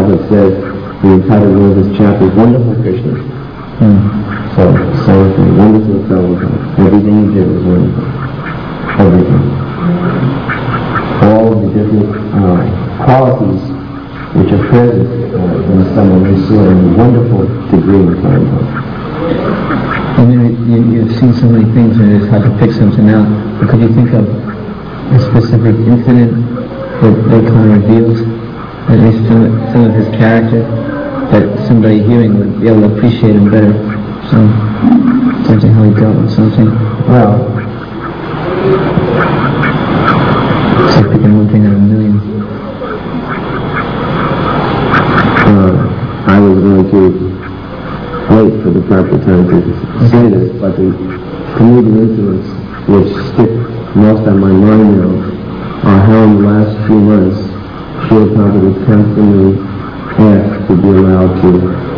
Prabhupada said the entitled one of his chapters, Wonderful Krishna. So, same thing, wonderful Prabhupada. Everything he did was wonderful. Everything. All of the different qualities which are present in someone who saw in a wonderful degree in Prabhupada. And you've seen so many things and it's hard to pick something out. But could you think of a specific incident that kind of reveals at least some of his character that somebody hearing would be able to appreciate him better? Something how he dealt with something. Well, it's like picking one thing out of a million. I was going to wait for the proper time to say this, but the comedic influence which stick most on my mind now are how in the last few months Srila Prabhupada was constantly asked to be allowed to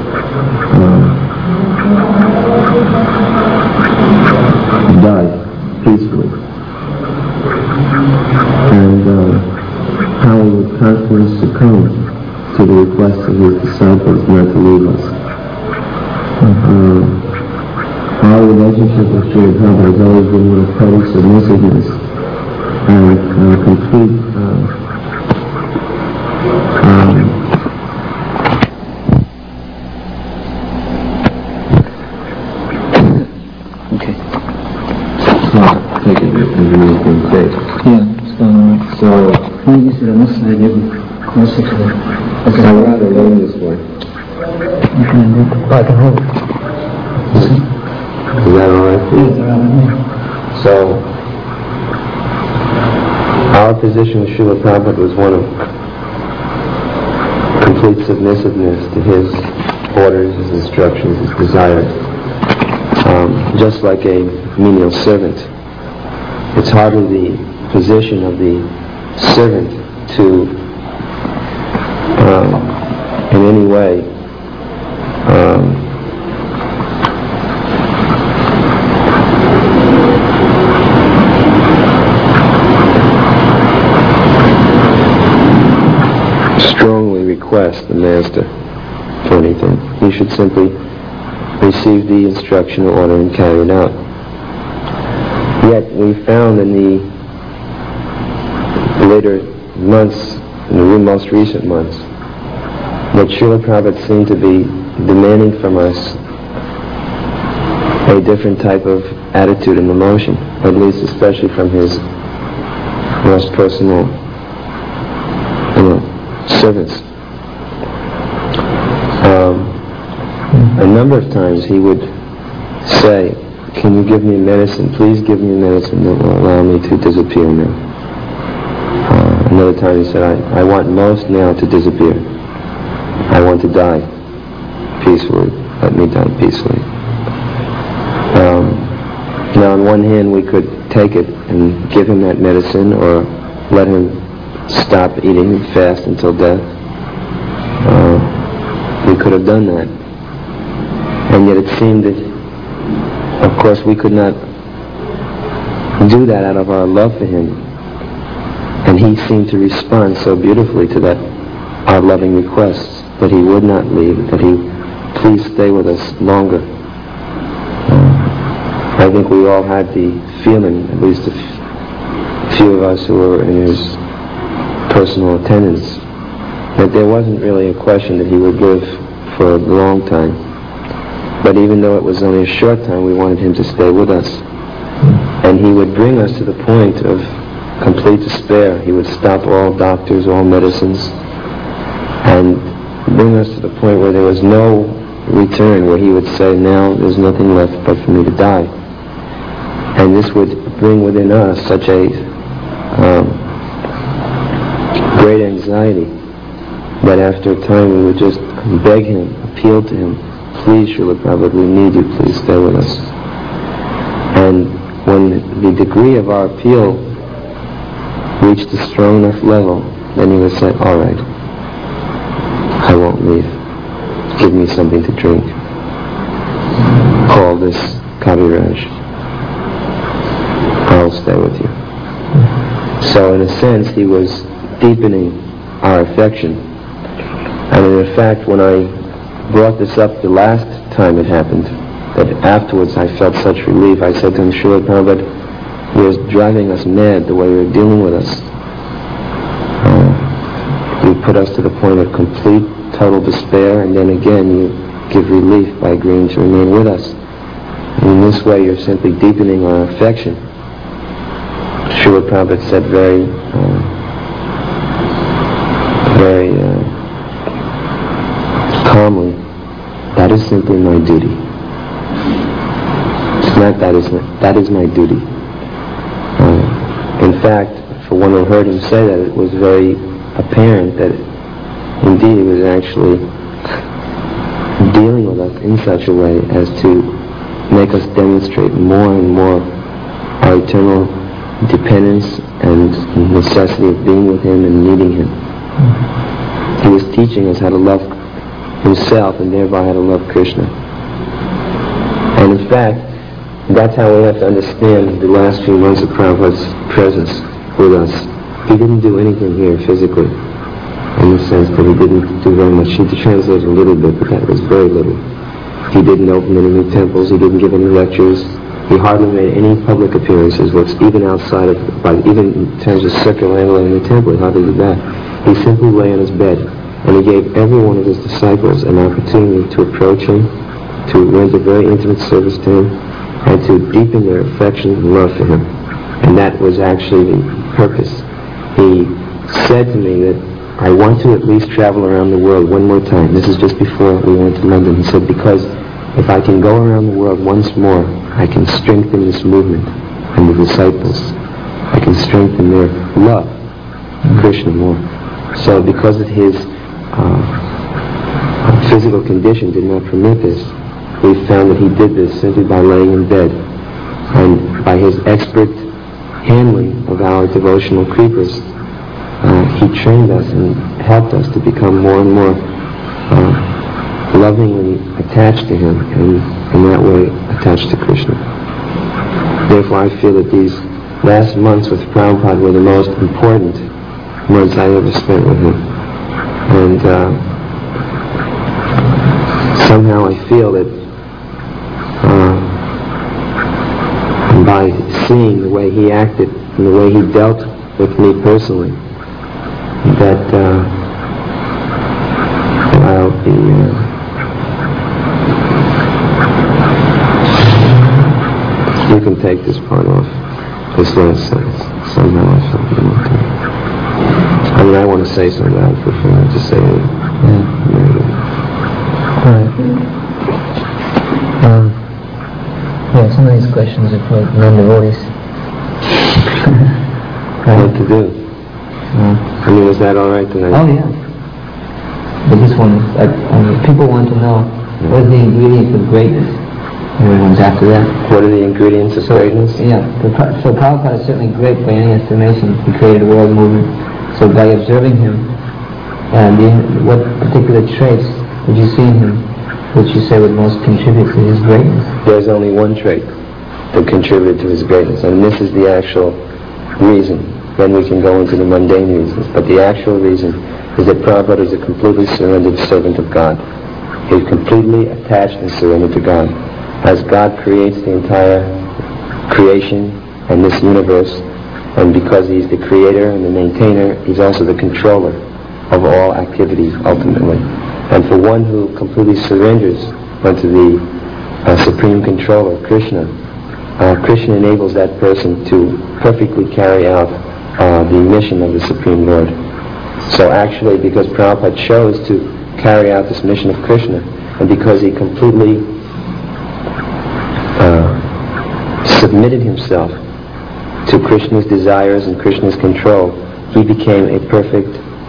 die peacefully. And how he would constantly succumb to the request of his disciples not to leave us. Our relationship with Srila Prabhupada has always been one of total submissiveness and complete Okay. Take it as really been said. Yeah, So, when you sit on this side, you'll be closer to the... I'd rather lean this way. You can do it. I can hold it. Is that alright? So, our position with Srila Prabhupada was one of complete submissiveness to his orders, his instructions, his desires. Just like a menial servant. It's hardly the position of the servant to, in any way, strongly request the master for anything. He should simply receive the instruction or order and carry it out. Yet we found in the later months, in the most recent months, that Srila Prabhupada seemed to be demanding from us a different type of attitude and emotion, at least especially from his most personal servants. A number of times he would say, "Can you give me medicine? Please give me medicine that will allow me to disappear now." Another time he said, I want most now to disappear. I want to die peacefully. Let me die peacefully. Now on one hand we could take it and give him that medicine or let him stop eating and fast until death. We could have done that. And yet it seemed that, of course, we could not do that out of our love for him. And he seemed to respond so beautifully to that, our loving requests, that he would not leave, that he please stay with us longer. I think we all had the feeling, at least a few of us who were in his personal attendance, that there wasn't really a question that he would live for a long time. But even though it was only a short time, we wanted him to stay with us. And he would bring us to the point of complete despair. He would stop all doctors, all medicines, and bring us to the point where there was no return, where he would say, now there's nothing left but for me to die. And this would bring within us such a great anxiety that after a time we would just beg him, appeal to him, please, Srila Prabhupada, we need you, please stay with us. And when the degree of our appeal reached a strong enough level, then he would say, all right, I won't leave. Give me something to drink. Call this Kaviraj. I'll stay with you. So in a sense, he was deepening our affection. And in in fact, when I brought this up the last time it happened, that afterwards I felt such relief, I said to him, Srila Prabhupada, you're driving us mad the way you're dealing with us. You put us to the point of complete, total despair, and then again you give relief by agreeing to remain with us. And in this way you're simply deepening our affection. Srila Prabhupada said very calmly, that is simply my duty. It's not that is my duty. In fact, for one who heard him say that, it was very apparent that indeed he was actually dealing with us in such a way as to make us demonstrate more and more our eternal dependence and necessity of being with him and needing him. He was teaching us how to love himself and thereby how to love Krishna. And in fact, that's how we have to understand the last few months of Prabhupada's presence with us. He didn't do anything here physically, in the sense that he didn't do very much. He translated a little bit, but that was very little. He didn't open any new temples, he didn't give any lectures, he hardly made any public appearances, even outside of, even in terms of circumambulating in the temple, he hardly did that. He simply lay on his bed, and he gave every one of his disciples an opportunity to approach him, to render very intimate service to him, and to deepen their affection and love for him. And that was actually the purpose. He said to me that I want to at least travel around the world one more time. This is just before we went to London. He said, because if I can go around the world once more, I can strengthen this movement and the disciples. I can strengthen their love for Krishna more. So because of his physical condition did not permit this, we found that he did this simply by laying in bed. And by his expert handling of our devotional creepers, he trained us and helped us to become more and more lovingly attached to him, and in that way attached to Krishna. Therefore I feel that these last months with Prabhupada were the most important months I ever spent with him. And somehow I feel that by seeing the way he acted and the way he dealt with me personally, that I'll be you can take this part off, this last sentence. Somehow I felt it okay. I mean, I want to say something, I would prefer not to say it. Some of these questions are for non-devotees. What to do? I mean, is that all right tonight? Oh, yeah. But this one, people want to know, what is the ingredient of greatness? Everyone's after that. What are the ingredients of greatness? Yeah. So Prabhupada is certainly great by any estimation. He created a world movement. So by observing him, what particular traits would you see in him which you say would most contribute to his greatness? There's only one trait that contributed to his greatness, and this is the actual reason. Then we can go into the mundane reasons. But the actual reason is that Prabhupada is a completely surrendered servant of God. He's completely attached and surrendered to God. As God creates the entire creation and this universe, and because he's the creator and the maintainer, he's also the controller of all activities ultimately. And for one who completely surrenders unto the supreme controller, Krishna, Krishna enables that person to perfectly carry out the mission of the Supreme Lord. So actually, because Prabhupada chose to carry out this mission of Krishna, and because he completely submitted himself to Krishna's desires and Krishna's control, he became a perfect,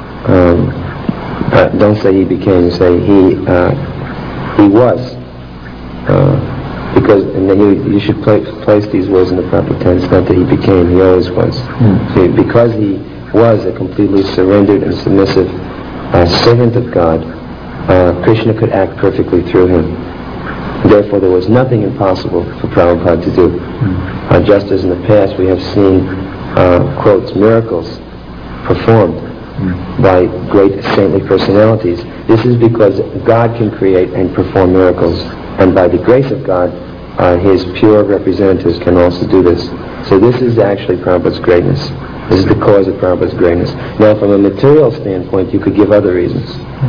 don't say he became, say he was. Because, and then you should place these words in the proper tense, not that he became, he always was. So because he was a completely surrendered and submissive servant of God, Krishna could act perfectly through him. Therefore, there was nothing impossible for Prabhupada to do. Just as in the past we have seen, quotes, miracles performed by great saintly personalities, This is because God can create and perform miracles, and by the grace of God, His pure representatives can also do this. So this is actually Prabhupada's greatness. This is the cause of Prabhupada's greatness. Now, from a material standpoint, you could give other reasons.